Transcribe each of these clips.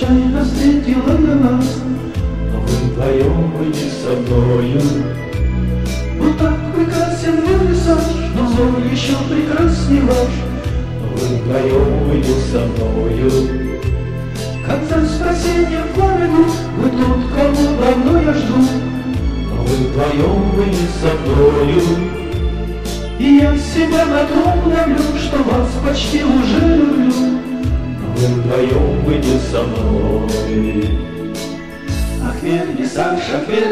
случайно встретила я вас, но вы вдвоем были со мною. Вот так прекрасен вернисаж, но взор еще прекрасней ваш, но вы вдвоем были со мною. Когда спасение пламя, вы тот, кого давно я жду, но вы вдвоем были со мною. И я себя на том ловлю, что вас почти уже люблю, но вы вдвоем были со мной. Ах, вернисаж,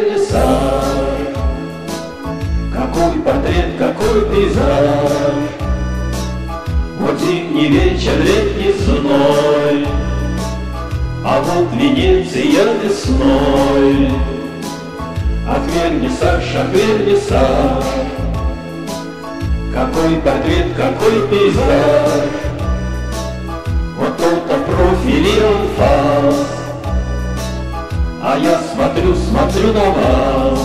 какой портрет, какой пейзаж. Вот зимний вечер, летний зной, а вот Венеция весной. Ах, вернисаж, какой портрет, какой пейзаж. Вот то-то профиль и анфас, а я смотрю на вас.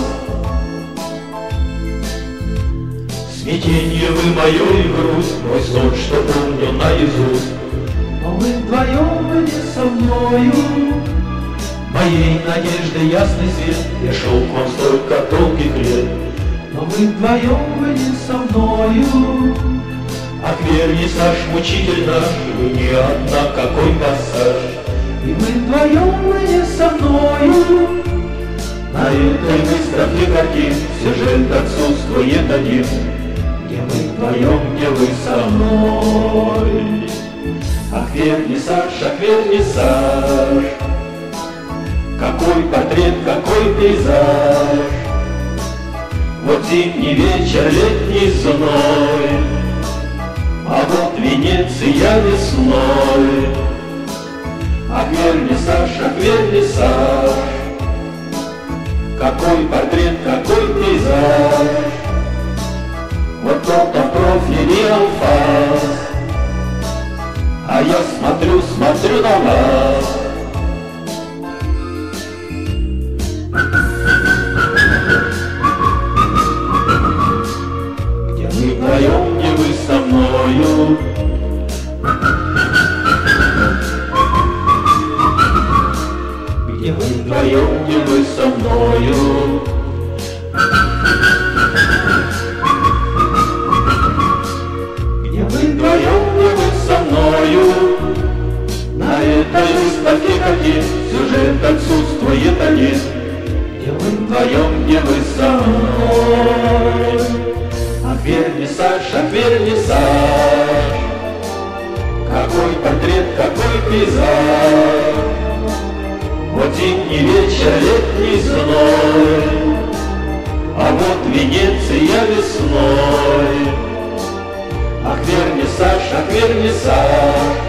Смятенье вы мое и грусть, мой сон, что помню наизусть, но вы вдвоем были со мною. Моей надежды ясный свет, я шел к вам столько долгих лет, но вы вдвоем были со мною. Ах, вернисаж, мучитель наш, вы не одна, какой пассаж, и вы вдвоем были со мною. На этой выставке картин сюжет отсутствует один, где мы вдвоем, где вы со мной. Ах, вернисаж, какой портрет, какой пейзаж. Вот зимний вечер, летний зной, а вот Венеция весной. Ах, вернисаж, какой портрет, какой пейзаж. Вот то-то профиль и анфас, а я смотрю на вас. Где мы вдвоем, где вы со мною. Где вы вдвоем, где вы со мною. Где вы вдвоем, где вы со мною. На этой выставке картин сюжет отсутствует один, где вы вдвоем, где вы со мной. Ах, вернисаж, какой портрет, какой пейзаж. Вот зимний вечер, летний зной, а вот Венеция весной. Ах, вернисаж,